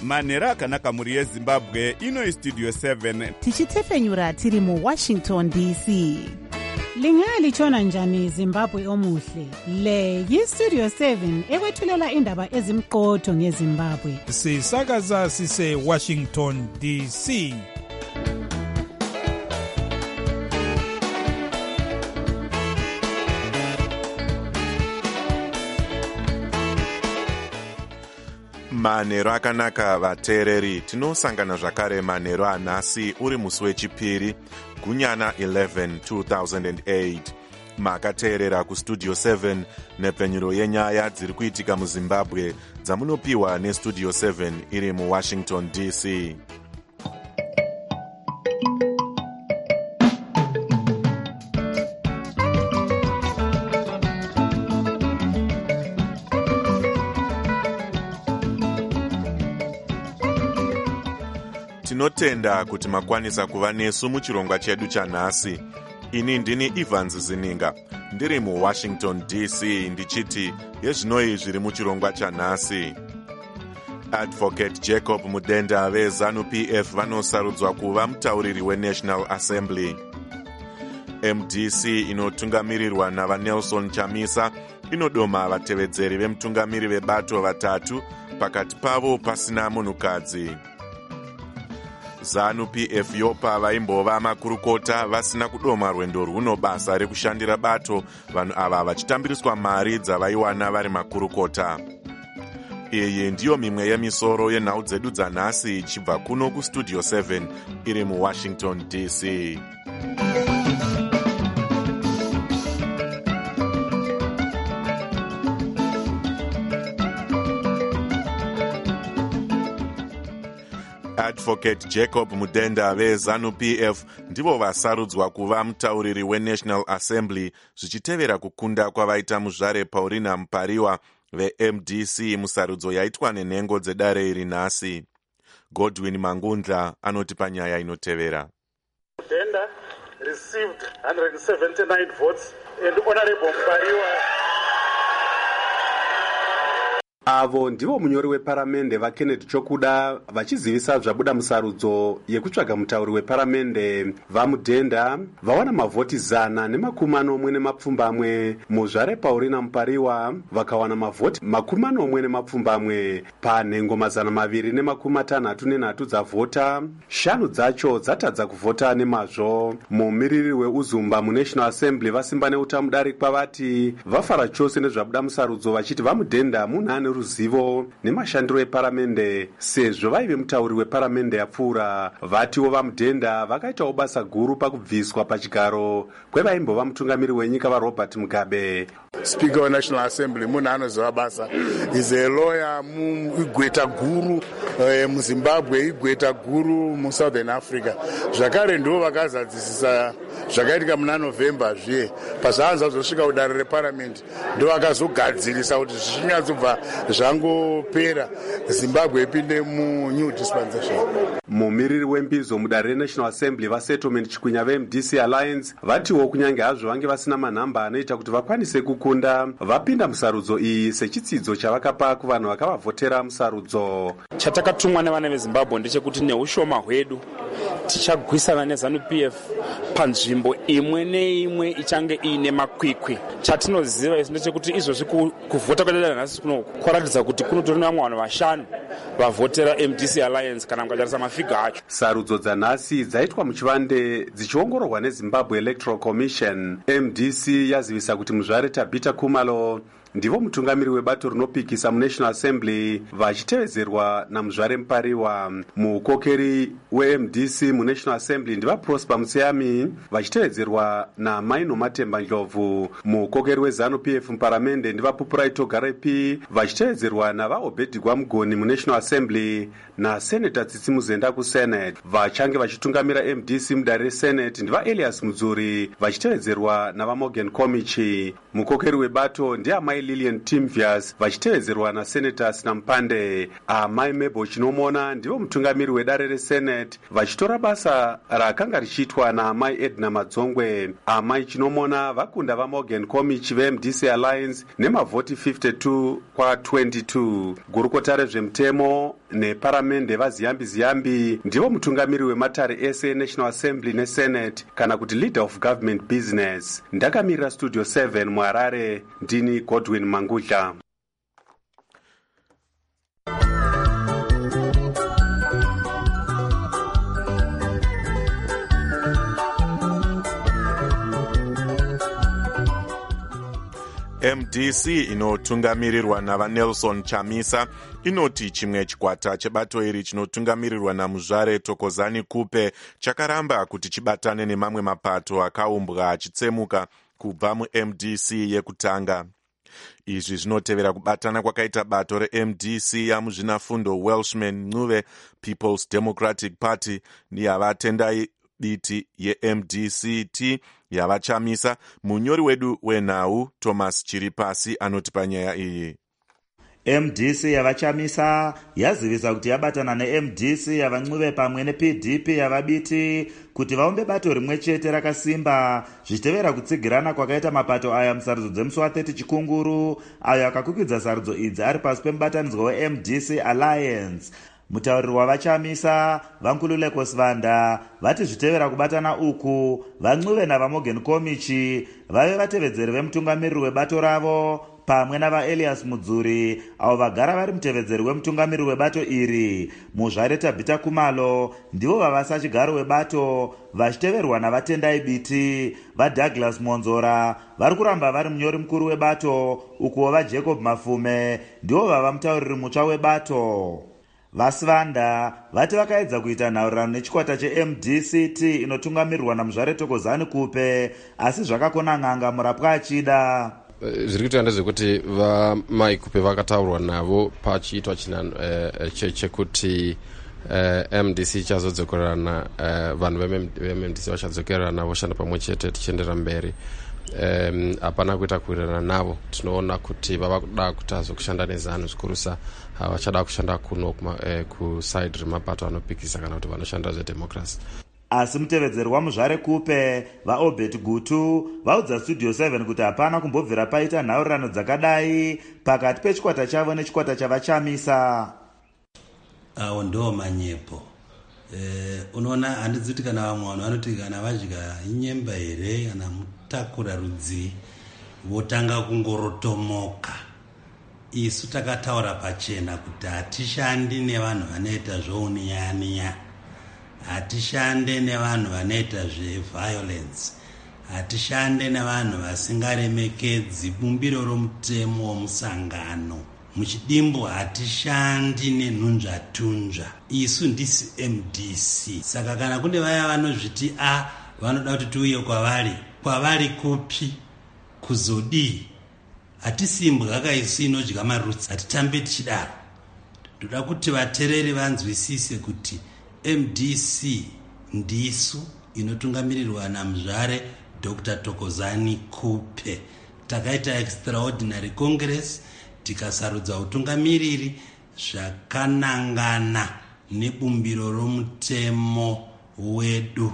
manhero akanaka mhuri yezimbabwe. Ino Studio 7 tichitefenyura tiri muWashington DC. Lingalitshona njani Zimbabwe omuhle? Le yiStudio 7 ekwethulela indaba ezimqotho ngeZimbabwe. Sisakaza sise Washington DC. Manhero akanaka vateereri, tinosangana zvakare manhero anhasi uri musi wechipiri gunyana 11 2008. Makateerera kuStudio 7 nepfenyuro yenyaya dziri kuitika muZimbabwe dzamunopiwa neStudio 7 iri muWashington DC. Tinotenda kuti makwanisa kuva nesu muchirongwa chedu chanhasi. Ini ndini Evans Zininga, ndiri muWashington DC ndichiti yezvinoi zviri muchirongwa chanhasi. Advocate Jacob Mudenda veZANU-PF vanosarudzwa kuva mutauriri weNational Assembly. MDC inotungamirirwa navaNelson Chamisa inodoma vatevedzeri vemutungamiri vebato vatatu, pakati pavo pasina munhukadzi. ZANU-PF yopa vaimbova makurukota vasina kudoma rwendo rwuno basa rekushandira bato vanhu ava vachitambiriswa mari dzavaiwana vari makurukota. Iyi ndiyo mimwe yemisoro yenhau dzedu dzanhasi ichibva kuno kuStudio 7 iri muWashington DC. Advocate Jacob Mudenda veZANU-PF ndivo vasarudzwa kuva mutauriri weNational Assembly zvichitevera kukunda kwavaita muzvare Paulina Mupariwa veMDC musarudzo yaitwa nenhengo dzedare iri nhasi. Godwin Mangundla anoti panyaya inotevera. Mudenda received 179 votes and Honorable Mupariwa. Avo ndivo munyori weparamende vaKenneth Chokuda vachizivisa zvabuda musarudzo yekutsvaga mutauri weparamende vaMudenda vawana mavhoti 141 muzvare Paulina Mupariwa vakawana mavhoti 40 panhengo 263 dzavhota. 5 dzacho dzatadza kuvhota nemazvo. Mumiriri weUzumba muNational Assembly vasimba neutamudarikwa kwavati vafara chose nezvabuda musarudzo vachiti vaMudenda munhu ane ruzivo nemashandiro eparamende sezvo vaive mutauri weparamende yapfuura. Vatiwo vaMudenda vakaitawo basa guru pakubviswa pachigaro kwevaimbova mutungamiri wenyika vaRobert Mugabe. Speaker weNational Assembly munhu anoziva basa, is a lawyer igweta guru muZimbabwe, igweta guru muSouthern Africa. Zvakare ndivo vakazadzisisa zvakaitika muna November zviye pazvaanza zvosvika kudare reparliament, ndivo vakazogadzirisa kuti zvichinyatsobva zvangopera Zimbabwe ipinde munew dispensation. Mumiriri wembizo mudare reNational Assembly vaSettlement Chikwinya veMDC Alliance vatiwo kunyange hazvo vange vasina manhamba anoita kuti vakwanise kukunda, vapinda musarudzo iyi sechitsidzo chavakapa kuvanhu vakavavhotera musarudzo. Chatakatumwa nevana veZimbabwe ndechekuti neushoma hwedu tichagwisana neZANU-PF panzvimbo imwe neimwe ichange iine makwikwi. Chatinoziva isi ndechekuti izvozvi kuvhota kwedada nhasi kuno kwaratidza kuti kunotori nevamwe vanhu 5 vavhotera MDC Alliance kana mukatarisa mafiga acho. Sarudzo dzanhasi dzaitwa muchivande dzichiongororwa neZimbabwe Electoral Commission. MDC yazivisa kuti muzvare Tabita Khumalo ndivo mutungamiri webato rinopikisa muNational Assembly vachitevezerwa namuzvare Mupariwa. Mukokeri weMDC muNational Assembly ndiva Prosper Mutseyami vachitevezerwa naMaino Matemba Ndlovu. Mukokeri weZANU-PF muparamende ndiva Pupurai Togarepi vachitevezerwa navaObedhigwa Mugoni muNational Assembly naSenator Tsitsi Muzenda kuSenate. Vachange vachitungamira MDC mudare reSenate ndiva Elias Mudzuri vachitevezerwa navaMorgan Komichi. Mukokeri webato ndiamai amai Lillian Timvias vachitevedzerwa nasenators Nampande. Amai Mabel Chinomona ndivo mutungamiri wedare resenate vachitora basa rakanga richiitwa naamai Edna Madzongwe. Amai Chinomona vakunda vaMorgan Komichi veMDC Alliance nemavhoti 52-22. Gurukota rezvemutemo neparamende vaZiyambi ndivo mutungamiri wematare ese National Assembly neSenate kana kuti Leader of Government Business. Ndakamirira Studio 7 muHarare, ndini Godwin Mangudla. MDC inotungamirirwa navaNelson Chamisa inoti chimwe chikwata chebato iri chinotungamirirwa naMuzvare Thokozani Kupe chakaramba kuti chibatane nemamwe mapato akaumbwa achitsemuka kubva muMDC yekutanga. Izvi zvinotevera kubatana kwakaita bato reMDC yamuzvinafundo Welshman Ncube People's Democratic Party neyavatendai biti yeMDCT yavachamisa. Munyori wedu wenhau Thomas Chiripasi anoti panyaya iyi. MDC yavachamisa yazivisa kuti yabatana neMDC yavaNcube pamwe nePDP yavabiti kuti vaumbe bato rimwe chete rakasimba zvichitevera kutsigirana kwakaita mapato aya musarudzo dzemusi wa30 Chikunguru ayo akakwikidza sarudzo idzi ari pasi pemubatanidzwa weMDC Alliance. Mutauriri wavachamisa Vankululeko Sivanda vati zvitevera kubatana uku vaNcube navaMorgan Komichi vave vatevedzeri vemutungamiriri webato ravo pamwe navaElias Mudzuri avo vagara vari mutevedzeri wemutungamiriri webato iri. Muzvare Tabita Kumalo ndivo vavasa chigaro webato vachiteverwa navatendai biti vaDouglas Monzora vari kuramba vari munyori mukuru webato ukuwo vaJacob Mafume ndivo vava mutauriri mutsva webato. Vasivanda vati vakaedza kuita nhaurirano nechikwata cheMDCT inotungamirirwa naMuzvare Thokozani Kupe asi zvakakona n'anga murapwa achida. Zviri kuita ndezvekuti vamai Kupe vakataurwa navo pachiitwa chekuti MDC ichazodzokerana vanhu veMDC vachadzokerana voshanda pamwe chete tichiendera mberi. Hapana kuita kuwirirana navo. Tinoona kuti vava kuda kuti azokushanda nezano zvikurusa vachada kushanda kuno kusaidi remapato anopikisa kana kuti vanoshanda zvedemocracy. Asi mutevedzeri waMuzvare Kupe vaObert Gutu vaudza Studio 7 kuti hapana kumbobvira paita nhaurirano dzakadai pakati pechikwata chavo nechikwata chavachamisa. Awo ndo manyepo. Unoona handizi kuti kana vamwe vanhu vanoti kana vadya inyemba here kana mutakura rudzi votanga kungorotomoka. Isu takataura pachena kuti hatishandi nevanhu vanoita zvouniya-niya, hatishande nevanhu vanoita zveviolence, hatishande nevanhu vasingaremekedzi bumbiro romutemo womusangano. Muchidimbo hatishandi nenhunzvatunzva. Isu ndisi MDC. Saka kana kune vaya vanozviti vanoda kuti tiuye kwavari kupi kuzodii, hatisimbwa isu inodya marutsi, hatitambe tichidaro. Toda kuti vatereri vanzwisise kuti MDC ndisu inotungamirirwa naMuzvare Dr. Thokozani Kupe. Takaita extraordinary congress tikasarudza utungamiriri zvakanangana nebumbiro romutemo wedu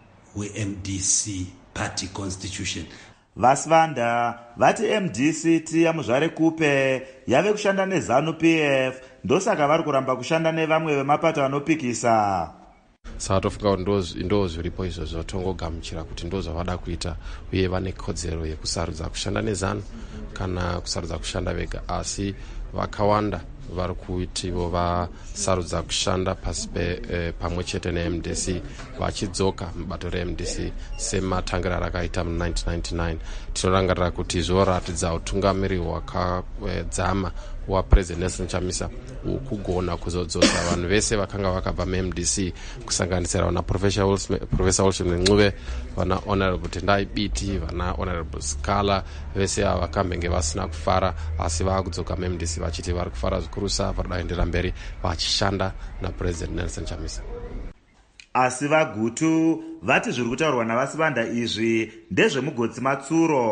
weMDC party constitution. Vasivanda vati MDCT yaMuzvare Kupe yave kushanda neZanu PF ndosaka vari kuramba kushanda nevamwe vemapato anopikisa. Saka tofunga kuti ndo zviripo izvozvo tongogamuchira kuti ndo zvavada kuita uye vane kodzero yekusarudza kushanda neZanu kana kusarudza kushanda vega, asi vakawanda vari kuitivo vasarudza kushanda pasi pamwe chete neMDC vachidzoka mubato reMDC sematangira rakaita mu1999. Tinorangarira kuti zvoratidza utungamiriri hwakadzama waPresident Nelson Chamisa ukugona kuzodzosa vanhu vese vakanga vakabva muMDC kusanganisira vana Professor Welshman Ncube, vana Honorable Tendai Biti, vana Honorable Skala, vese ava vakambenge vasina kufara asi vakudzoka muMDC vachiti vari kufara zvikurusa vari kuendera mberi vachishanda naPresident Nelson Chamisa. Asi vaGutu vati zviri kutaurwa navasivanda izvi ndezvemugotsi matsuro.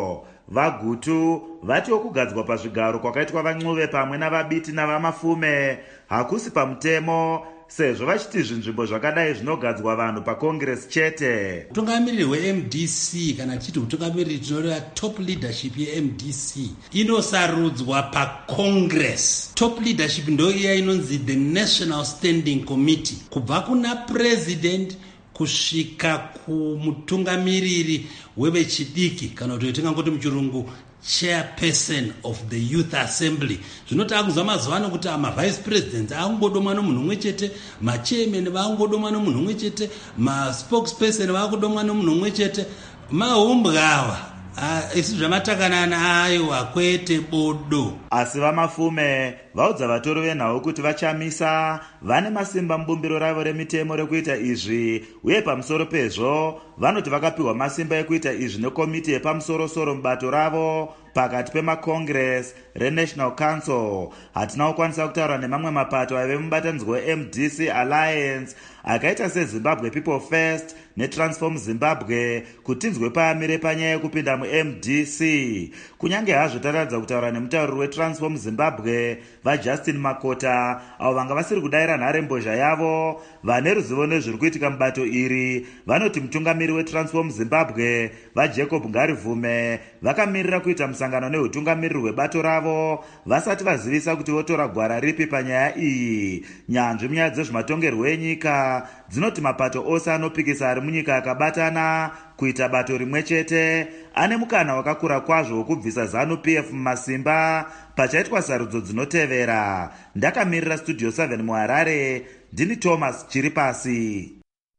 vagutu vatiwo kugadzwa pazvigaro kwakaitwa vancuve pamwe navabiti navamafume hakusi pamutemo, sezvo vachiti zvinzvimbo zvakadai zvinogadzwa vanhu pakongress chete. Utungamiriri hweMDC kana tichiti utungamiriri tinoreva top leadership yeMDC inosarudzwa pacongress. Top leadership ndo iya inonzi the National Standing Committee, kubva kuna president kusvika kumutungamiriri wevechidiki kana kuti tingangoti muchirungu chairperson of the youth assembly. Zvinoti kuzwa mazuva ano kuti vice presidents akungodomwa nomunhu umwe chete, chairman vakungodomwa nomunhu umwe chete, spokesperson vakudomwa nomunhu umwe chete. Mahumbwa isi zvamatakanana ayo akwete bodo. Asi vamafume vaudza vatori venhau kuti vachamisa, vane masimba mubumbiro ravo remitemo rekuita izvi, uye pamusoro pezvo vanoti vakapiwa masimba ekuita izvi nekomiti yepamusoro-soro mubato ravo pakati pemacongress reNational Council. Hatina kukwanisa kutaura nemamwe mapato aive mubatanidzwa weMDC Alliance akaita seZimbabwe People First neTransform Zimbabwe kuti tinzwe paamire panyaya yekupinda muMDC. Kunyange hazvo taratidza kutaura nemutauriri weTransform Zimbabwe vaJustin Makota, avo vanga vasiri kudayira nharembozha yavo, vane ruzivo nezviri kuitika mubato iri, vanoti mutungamiri weTransform Zimbabwe vaJacob Ngarivume vakamirira kuita musangano neutungamiriri hwebato ravo vasati vazivisa kuti votora gwara ripi panyaya iyi. Nyanzvi munyaya dzezvematongerwo enyika dzinoti mapato ose anopikisa ari munyika akabatana kuita bato rimwe chete ane mukana wakakura kwazvo wokubvisa ZANU-PF mumasimba pachaitwa sarudzo dzinotevera. Ndakamirira Studio 7 muHarare, ndini Thomas Chiripasi.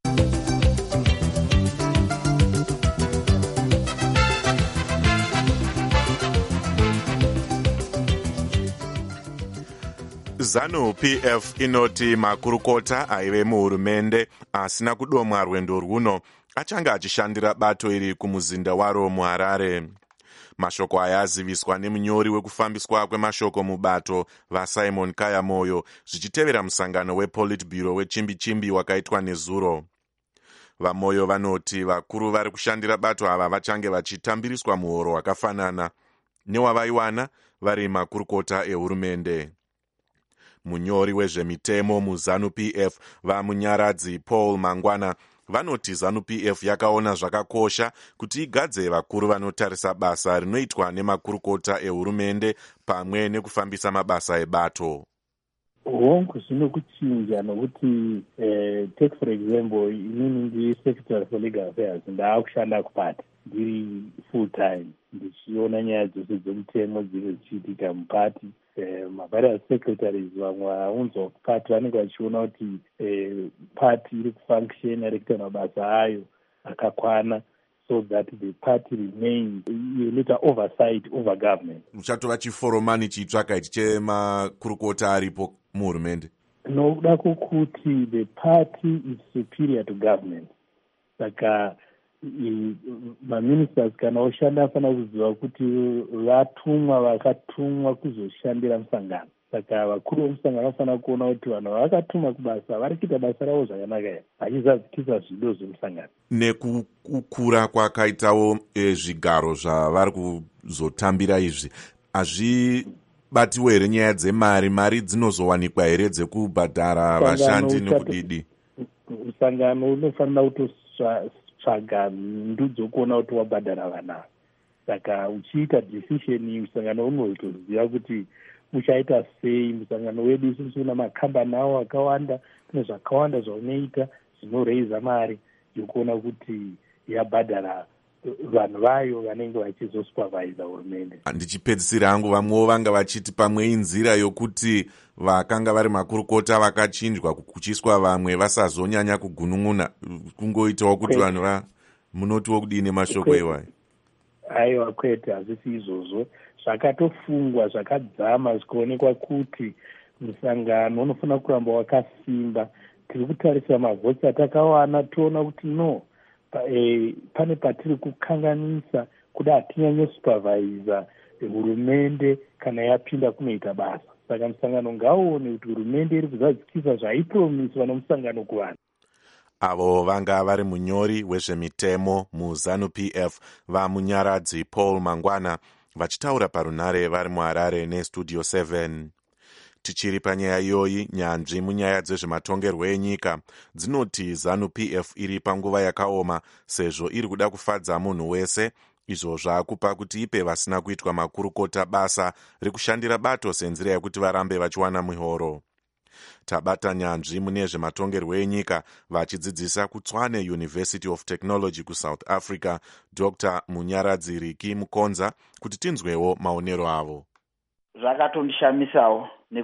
ZANU-PF inoti makurukota aive muhurumende asina kudomwa rwendo rwuno achanga achishandira bato iri kumuzinda waro muHarare. Mashoko aya aziviswa nemunyori wekufambiswa kwemashoko mubato vaSimon Kayamoyo zvichitevera musangano wePolitburo wechimbi-chimbi wakaitwa nezuro. VaMoyo vanoti vakuru vari kushandira bato ava vachange vachitambiriswa muhoro wakafanana newavaiwana vari makurukota ehurumende. Munyori wezvemitemo muZANU-PF vaMunyaradzi Paul Mangwana vanoti ZANU-PF yakaona zvakakosha kuti igadze vakuru vanotarisa basa rinoitwa nemakurukota ehurumende pamwe nekufambisa mabasa ebato. Hongu zvino kuchinja nokuti take for example inini ndiri secretary for legal affairs ndaakushanda kupata ndiri full time ndichiona nyaya dzose dzemutemo dziri dzichiitika mupati. Mavarious secretaries vamwe vaunzwa kupati vanenge vachiona kuti pati iri kufunction iri kuita mabasa ayo akakwana so that the party remains inoita oversight over government. Uchatova chiforomani chitsvaka ichi chemakurukota aripo muhurumende. Nokuda kwokuti the party is superior to government. Saka maministers kana oshanda afana kuziva kuti vakatumwa kuzoshandira musangano. Saka vakuru vemusangano vafana kuona kuti vanhu vakatumwa kubasa vari kuita basa ravo zvakanaka here, vachizadzikisa zvido zvemusangano. Nekukura kwakaitawo zvigaro zvavari kuzotambira izvi, hazvibatiwo here nyaya mari dzinozowanikwa here dzekubhadhara vashandi nekudidi? Musangano unofanira kutotsvaga ndu dzokuona kuti wabhadhara vanhu. Saka uchiita decision musangano unotoziva kuti uchaita sei. Musangano wedu isusu una makambani awo akawanda, kune zvakawanda zvaunoita zvinoreiza mari yokuona kuti yabhadhara vanhu vayo vanenge vachizosupervisa hurumende. Ndichipedzisira hangu vamwewo vanga vachiti pamwe inzira yokuti vakanga vari makurukota vakachinjwa kuchiswa vamwe vasazonyanya kugunun'una, kungoitawo kuti vanhu munotiwo kudini mashoko iwayo. Aiwa kwete, hazvisi izvozvo. Zvakatofungwa zvakadzama zvikaonekwa kuti musangano unofanira kuramba wakasimba. Tiri kutarisa mavhotsi atakawana toona kuti no, pane patiri kukanganisa kuda hatinyanyosupervisa hurumende kana yapinda kunoita basa. Saka musangano ngauone kuti hurumende iri kuzadzikisa zvaipromiswa nomusangano kuvanhu. avo vanga vari munyori wezvemitemo muZANU-PF vamunyaradzi Paul Mangwana vachitaura parunhare vari muHarare neStudio 7. Tichiri panyaya iyoyi, nyanzvi munyaya dzezvematongerwo enyika dzinoti ZANU-PF iri panguva yakaoma sezvo iri kuda kufadza munhu wese, izvo zvaakupa kuti ipe vasina kuitwa makurukota basa rekushandira bato senzira yekuti varambe vachiwana mihoro. Tabata nyanzvi mune zvematongerwo enyika vachidzidzisa kuTshwane University of Technology kuSouth Africa, Dr. Munyaradzi Riki Mukonza, kuti tinzwewo maonero avo. Zvakatondishamisawo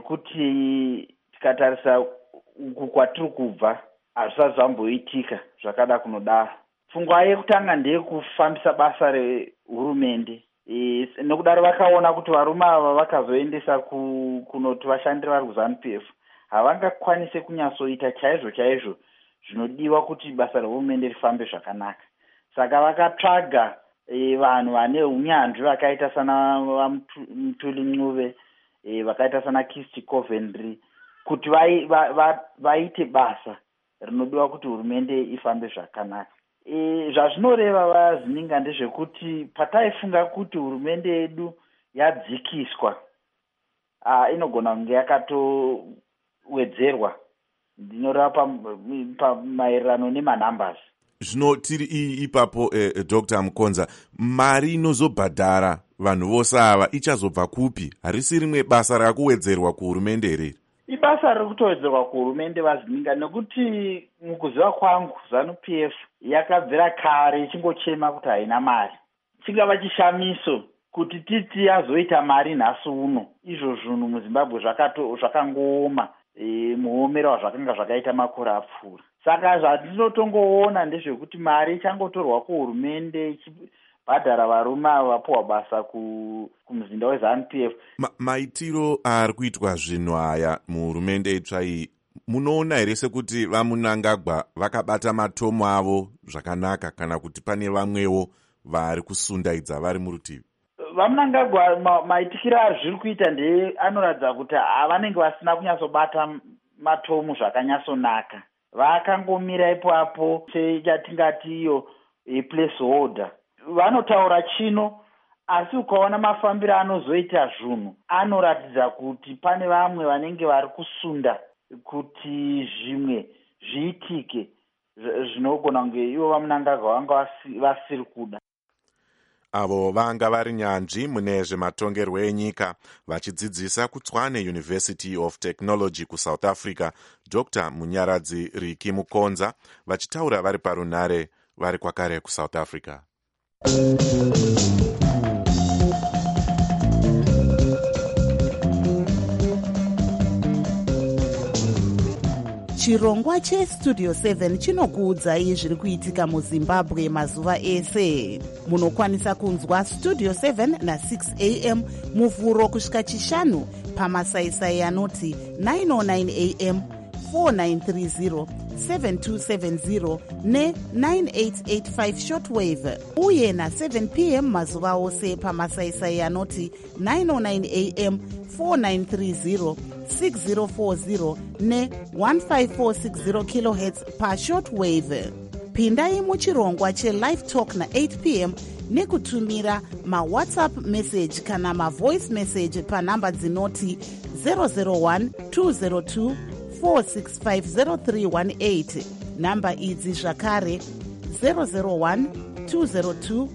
nekuti tikatarisa uku kwatiri kubva hazvisati zvamboitika zvakada kunodaro. Pfungwa yekutanga ndeyekufambisa basa rehurumende. Nokudaro vakaona kuti varume ava vakazoendesa kunoti vashandire vari kuZANU-PF havangakwanise kunyatsoita chaizvo zvinodiwa kuti basa rehurumende rifambe zvakanaka. Saka vakatsvaga vanhu vane unyanzvi vakaita sana Mutuli Ncube, vakaita sana Kirsty Coventry, kuti vaite basa rinodiwa kuti hurumende ifambe zvakanaka. Zvazvinoreva vazininga ndezvekuti pataifunga kuti hurumende yedu yadzikiswa, inogona kunge yakatowedzerwa. Ndinoreva pamaererano nemanumbers. Zvino tiri ipapo Dr. Mukonza, mari inozobhadhara vanhu vose ava ichazobva kupi? Harisi rimwe basa rakuwedzerwa kuhurumende here? Ibasa rikutowedzerwa kuhurumende vazininga, nekuti mukuziva kwangu ZANU-PF yakabvira kare ichingochema kuti haina mari. Chingava chishamiso kuti titi yazoita mari nhasi uno. Izvo zvinhu muZimbabwe zvakangooma, muomera wazvakanga zvakaita makore apfuura. Saka zvatinotongoona ndezvekuti mari ichangotorwa kuhurumende ichibhadhara varume ava vapuwa basa kumuzinda weZANU-PF. Maitiro ari kuitwa zvinhu aya muhurumende itsva iyi, munoona here sekuti vaMunangagwa vakabata matomo avo zvakanaka, kana kuti pane vamwewo vari kusundaidza vari murutivi? VaMunangagwa maitikiro azviri kuita ndeye anoratidza kuti vanenge vasina kunyatsobata matomo zvakanyatsonaka. Vakangomira ipapo sechatingati iyo placeholder. Vanotaura chino, asi ukaona mafambiro anozoita zvinhu anoratidza kuti pane vamwe vanenge vari kusunda kuti zvimwe zviitike zvinogona kunge ivo vaMunangagwa vanga vasiri kuda. Avo vanga vari nyanzvi mune zvematongerwo enyika vachidzidzisa kuTshwane University of Technology kuSouth Africa, Dr. Munyaradzi Riki Mukonza, vachitaura vari parunhare vari kwakare kuSouth Africa. Chirongwa cheStudio 7 chinokuudzai zviri kuitika muZimbabwe mazuva ese. Munokwanisa kunzwa Studio 7 na6 am muvhuro kusvika chishanu pamasaisai anoti 909 am, 4930, 7270 ne9885 shortwave, uye na7 pm mazuva ose pamasaisai anoti 909 am, 4930, 6040 ne1540 kHz pashortwave. Pindai muchirongwa chelive talk na8 pm nekutumira mawhatsapp message kana mavoice message panhamba dzinoti 001 202 4650318. Namba idzi zvakare 001 202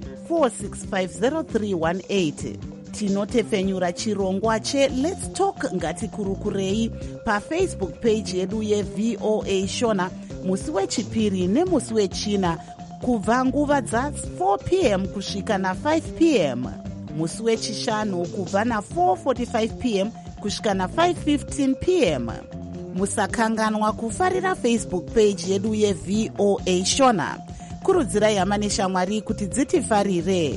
4650318. Tinotefenyura chirongwa cheLet's Talk ngatikurukurei paFacebook page yedu yeVOA Shona musi wechipiri nemusi wechina kubva nguva dza4 pm kusvika na5 pm, musi wechishanu kubva na4:45 pm kusvika na5:15 pm. Musakanganwa kufarira Facebook page yedu yeVOA Shona. Kurudzirai hama neshamwari kuti dzitifarire.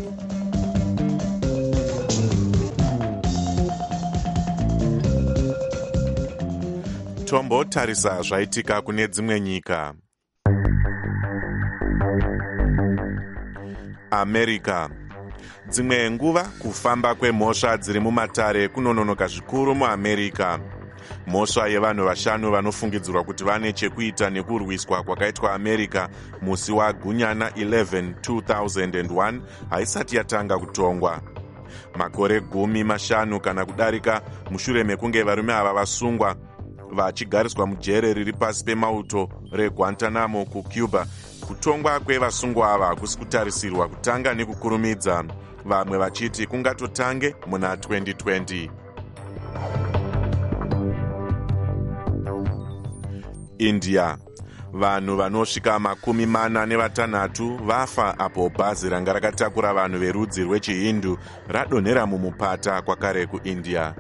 Tombotarisa zvaitika kune dzimwe nyika. America. Dzimwe nguva kufamba kwemhosva dziri mumatare kunononoka zvikuru muAmerica. mhosva yevanhu vashanu vanofungidzirwa kuti vane chekuita nekurwiswa kwakaitwa america musi wagunyana 11 2001 haisati yatanga kutongwa. Makore 15 kana kudarika mushure mekunge varume ava vasungwa vachigariswa mujere riri pasi pemauto reGuantanamo kucuba, kutongwa kwevasungwa ava hakusi kutarisirwa kutanga nekukurumidza, vamwe vachiti kungatotange muna 2020. India. Vanhu vanosvika 46 vafa apo bhazi ranga rakatakura vanhu verudzi rwechihindu radonhera mumupata kwakare kuIndia.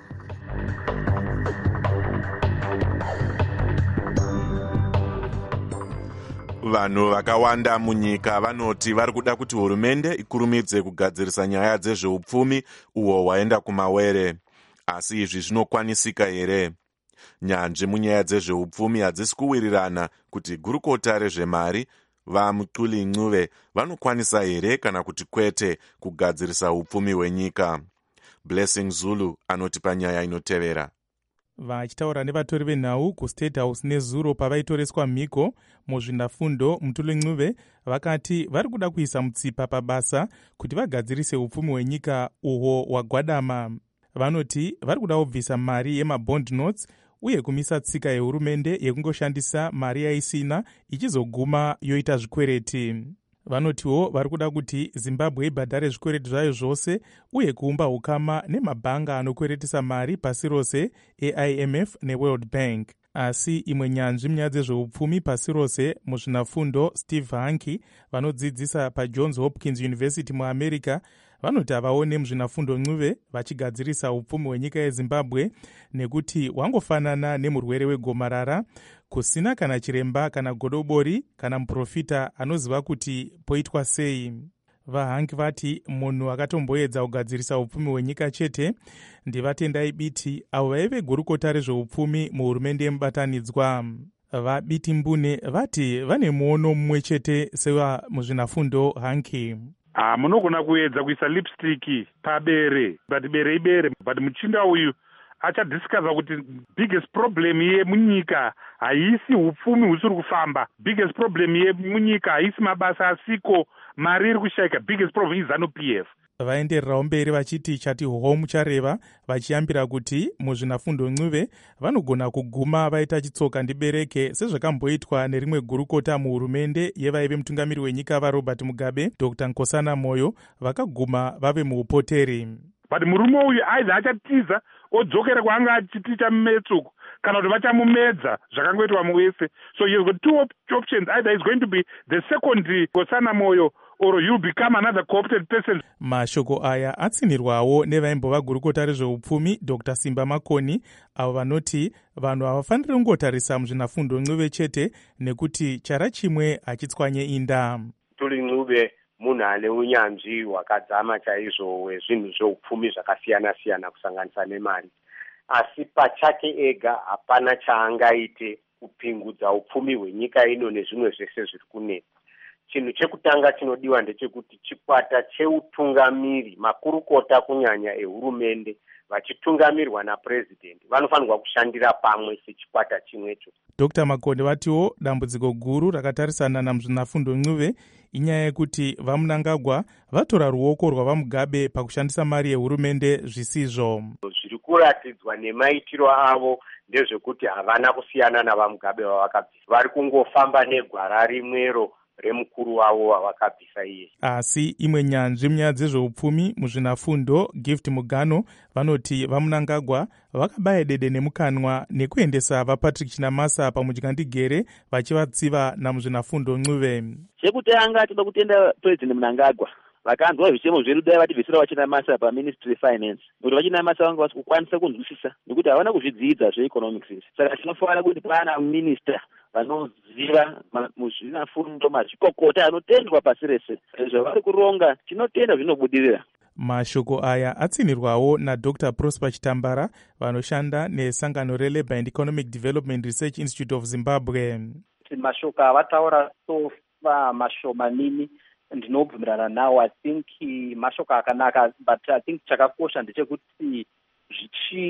Vanhu vakawanda munyika vanoti vari kuda kuti hurumende ikurumidze kugadzirisa nyaya dzezveupfumi uwo hwaenda kumawere. Asi izvi zvinokwanisika here? Nyanzvi munyaya dzezveupfumi hadzisi kuwirirana kuti gurukota rezvemari vaMutuli Ncube vanokwanisa here kana kuti kwete kugadzirisa upfumi hwenyika. Blessing Zulu anoti panyaya inotevera. Vachitaura nevatori venhau kuState House nezuro pavaitoreswa mhiko muzvinafundo, Mutuli Ncube vakati vari kuda kuisa mutsipa pabasa kuti vagadzirise upfumi hwenyika uhwo hwagwadama. Vanoti vari kuda kubvisa mari yemabond notes uye kumisa tsika yehurumende yekungoshandisa mari yaisina ichizoguma yoita zvikwereti. Vanotiwo vari kuda kuti Zimbabwe ibhadhare zvikwereti zvayo zvose uye kuumba ukama nemabhanga anokweretisa mari pasi rose eIMF neWorld Bank. Asi imwe nyanzvi munyaya dzezveupfumi pasi rose muzvinafundo, Steve Hanke, vanodzidzisa paJohns Hopkins University muAmerica, vanoti havaone muzvinafundo Ncube vachigadzirisa upfumi hwenyika yeZimbabwe nekuti wangofanana nemurwere wegomarara, kusina kana chiremba kana godobori kana muprofita anoziva kuti poitwa sei. VaHanke vati munhu akatomboedza kugadzirisa upfumi hwenyika chete ndivatendai Biti, avo vaive gurukota rezveupfumi muhurumende yemubatanidzwa. VaBiti Mbune vati vane muono mumwe chete sewa muzvinafundo Hanke. Munogona kuedza kuisa lipstick pabere, but bere ibere, but muchinda uyu achadisikaza kuti biggest problem yemunyika haisi upfumi husiri kufamba, biggest problem yemunyika haisi mabasa asiko, mari iri kushaika, biggest problem is ZANU-PF. Vaendererawo mberi vachiti chati home chareva, vachiyambira kuti muzvinafundo Ncube vanogona kuguma vaita chitsoka ndibereke sezvakamboitwa nerimwe gurukota muhurumende yevaive mutungamiri wenyika vaRobert Mugabe, Dr. Nkosana Moyo, vakaguma vave muupoteri. But murume uyu aidha achatiza odzokera kwaanga achiticha mumetsuko kana kuti vachamumedza zvakangoitwa muwese. So he's got two options. Either he's going to be the second Nkosana Moyo or you'll become another co-opted person. Mashoko aya atsinirwawo nevaimbova gurukota rezveupfumi Dr. Simba Makoni, avo vanoti vanhu havafaniri kungotarisa muzvinafundo Ncube chete nekuti chara chimwe hachitswanye inda. Mutuli Ncube munhu ane unyanzvi hwakadzama chaizvo wezvinhu zveupfumi zvakasiyana-siyana kusanganisa nemari. Asi pachake ega hapana chaangaite kupingudza upfumi hwenyika ino nezvimwe zvese zviri kunetsa. Chinhu chekutanga chinodiwa ndechekuti chikwata cheutungamiri, makurukota kunyanya ehurumende vachitungamirirwa naPresident vanofanirwa kushandira pamwe sechikwata chimwecho. Dr. Makoni vatiwo dambudziko guru rakatarisana namuzvinafundo Ncube inyaya yekuti vaMnangagwa vatora ruoko rwavaMugabe pakushandisa mari yehurumende zvisizvo. Zviri kuratidzwa nemaitiro avo ndezvekuti havana kusiyana navaMugabe vavakabvisa, vari kungofamba negwara rimwero remukuru wavo wavakabvisa iye. Asi imwe nyanzvi munyaya dzezveupfumi muzvinafundo, Gift Mugano, vanoti vaMnangagwa vakabaya dede nemukanwa nekuendesa vaPatrick Chinamasa pamudyandegere vachivatsiva namuzvinafundo Ncube. Chekutanga toda kutenda President Mnangagwa vakanzwa zvichemo zvedu dai vativhisira vaChinamasa paMinistry Finance, kuti vaChinamasa vanga vasi kukwanisa kunzwisisa nekuti havana kuzvidzidza zveeconomics. Saka tinofanira kuti pana minister vanoziva muzvinafundo, mazvikokota anotendwa pasi rese, zvavari kuronga tinotenda zvinobudirira. Mashoko aya atsinirwawo naDr. Prosper Chitambara vanoshanda nesangano reLabour and Economic Development Research Institute of Zimbabwe. Mashoko avataura sofa mashomanini ndinobvumirana nawo. I think mashoko akanaka, but I think chakakosha ndechekuti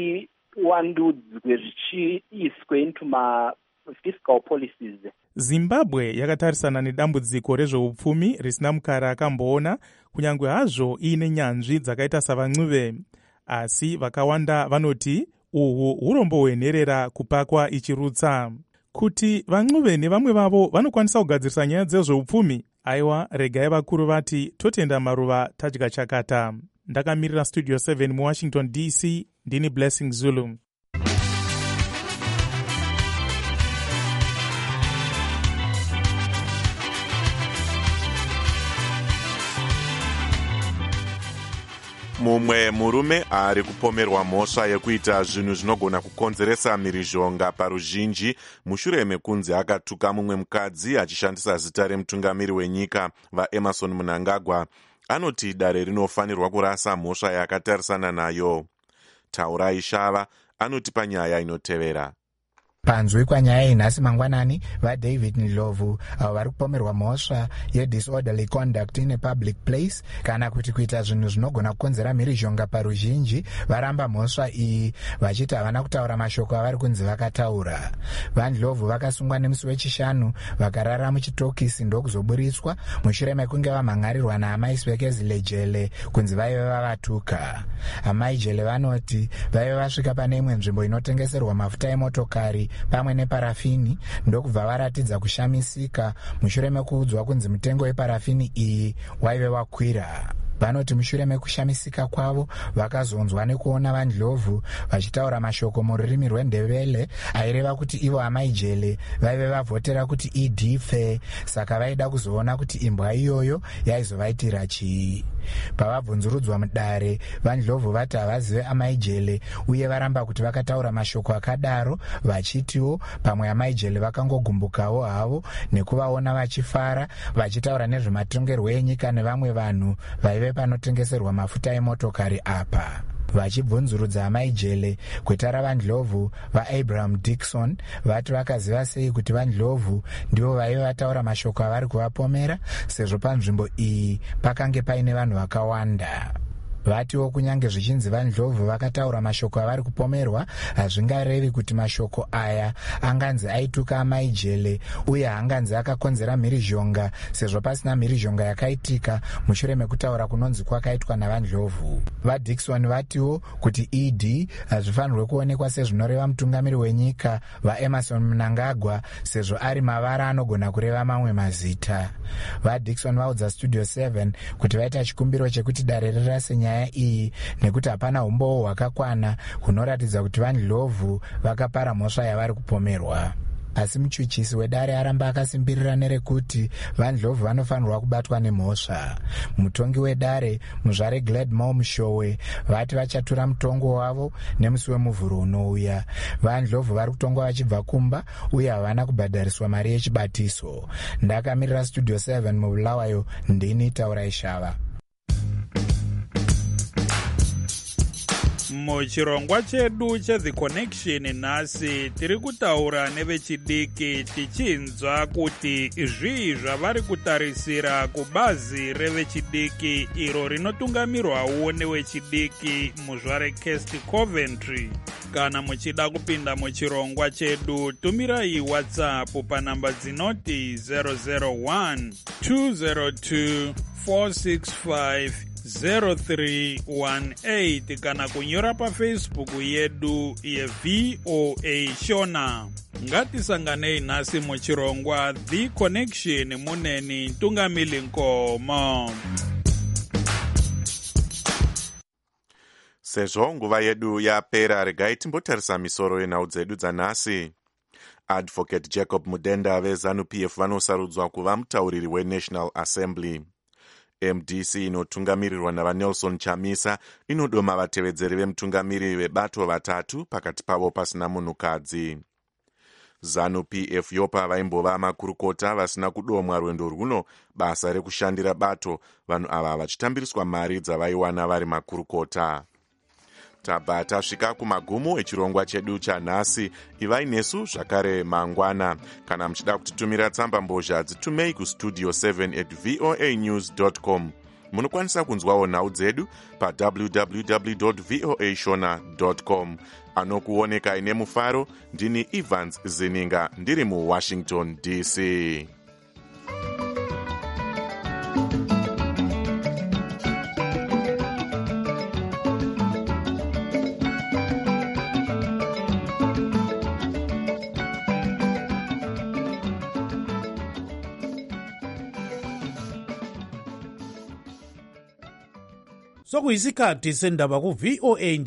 zviwandudzwe zvichiiswe into ma-fiscal policies. Zimbabwe yakatarisana nedambudziko rezveupfumi risina mukara akamboona, kunyange hazvo iine nyanzvi dzakaita savancuve. Asi vakawanda vanoti uhwu urombo hwenherera kupakwa ichirutsa. Kuti vancuve nevamwe vavo vanokwanisa kugadzirisa nyaya dzezveupfumi, aiwa, regai vakuru vati totenda maruva tadya chakata. Ndakamirira Studio 7 muWashington DC, ndini Blessing Zulu. Mumwe murume ari kupomerwa mhosva yekuita zvinhu zvinogona kukonzeresa mhirizhonga paruzhinji mushure mekunzi akatuka mumwe mukadzi achishandisa zita remutungamiri wenyika vaEmmerson Mnangagwa, anoti dare rinofanirwa kurasa mhosva yakatarisana nayo. Taurai Shava anoti panyaya inotevera. Panzwi kwanyaya inhasi mangwanani, vaDavid Ndlovu avo vari kupomerwa mhosva yedisorderly conduct in a public place kana kuti kuita zvinhu zvinogona kukonzera mhirizhonga paruzhinji, varamba mhosva iyi vachiti havana kutaura mashoko avari kunzi vakataura. VaNdlovu vakasungwa nemusi wechishanu vakarara muchitokisi ndokuzoburitswa mushure mekunge vamhangarirwa naamai Swekezile Jele kunzi vaive vavatuka. Amai Jele vanoti vaive vasvika pane imwe nzvimbo inotengeserwa mafuta emotokari pamwe neparafini ndokubva varatidza kushamisika mushure mekuudzwa kunzi mutengo weparafini iyi waive wakwira. Vanoti mushure mekushamisika kwavo vakazonzwa nekuona vaNdlovu vachitaura mashoko mururimi rweNdebele aireva kuti ivo amai Jele vaive vavhotera kuti idife, saka vaida kuzoona kuti imbwa iyoyo yaizovaitira chii. Pavabvunzurudzwa mudare, vaNdlovu vati havazive amai Jele uye varamba kuti vakataura mashoko akadaro, vachitiwo pamwe amai Jele vakangogumbukawo havo nekuvaona vachifara vachitaura nezvematongerwo enyika nevamwe vanhu vaive panotengeserwa mafuta emotokari apa. Vachibvunzurudza amai Jele kweta ravaNdlovu, vaAbraham Dixon vati vakaziva sei kuti vaNdlovu ndivo vaive vataura mashoko avari kuvapomera, sezvo panzvimbo iyi pakange paine vanhu vakawanda. Vatiwo kunyange zvichinzi vaNdlovu vakataura mashoko avari kupomerwa, hazvingarevi kuti mashoko aya anganzi aituka amai Jele uye hanganzi akakonzera mhirizhonga, sezvo pasina mhirizhonga yakaitika mushure mekutaura kunonzi kwakaitwa navaNdlovu. VaDixon vatiwo kuti ED hazvifanirwe kuonekwa sezvinoreva mutungamiri wenyika vaEmmerson Mnangagwa, sezvo ari mavara anogona kureva mamwe mazita. VaDixon vaudza Studio 7 kuti vaita chikumbiro chekuti dare rirase nyaya iyi nekuti hapana umbowo hwakakwana hunoratidza kuti vaNdlovu vakapara mhosva yavari kupomerwa. Asi muchuchisi wedare aramba akasimbirira nerekuti vaNdlovu vanofanirwa kubatwa nemhosva. Mutongi wedare, muzvare Gladmore Mushowe, vati vachatura mutongo wavo nemusi wemuvhuro unouya. vaNdlovu vari kutongwa vachibva kumba uye havana kubhadhariswa mari yechibatiso. Ndakamirira Studio 7 muBulawayo, ndini Taurai Shava. Muchirongwa chedu cheThe Connection nhasi tiri kutaura nevechidiki tichinzwa kuti zvii zvavari kutarisira kubazi revechidiki iro rinotungamirwawo newechidiki muzvare Cast Coventry. Kana muchida kupinda muchirongwa chedu, tumirai WhatsApp panamba dzinoti 001 202 465 0318 kana kunyora paFacebook yedu yeVOA Shona. Ngatisanganei nhasi muchirongwa The Connection muneni Ntungamili Nkomo. Sezvo nguva yedu yapera, regai timbotarisa misoro yenhau dzedu dzanhasi. Advocate Jacob Mudenda veZANU-PF vanosarudzwa kuva mutauriri weNational Assembly. MDC inotungamirirwa navaNelson Chamisa inodoma vatevedzeri vemutungamiri vebato vatatu, pakati pavo pasina munhukadzi. ZANU-PF yopa vaimbova makurukota vasina kudomwa rwendo rwuno basa rekushandira bato, vanhu ava vachitambiriswa mari dzavaiwana vari makurukota. Tabva tasvika kumagumo echirongwa chedu chanhasi. Ivai nesu zvakare mangwana. Kana muchida kutitumira tsamba mbozha, dzitumei kustudio7@voanews.com. munokwanisa kunzwawo nhau dzedu pawww voashona com. Anokuoneka ine mufaro ndini Evans Zininga ndiri muWashington DC. Sokuyisikhathi sendaba ku VOA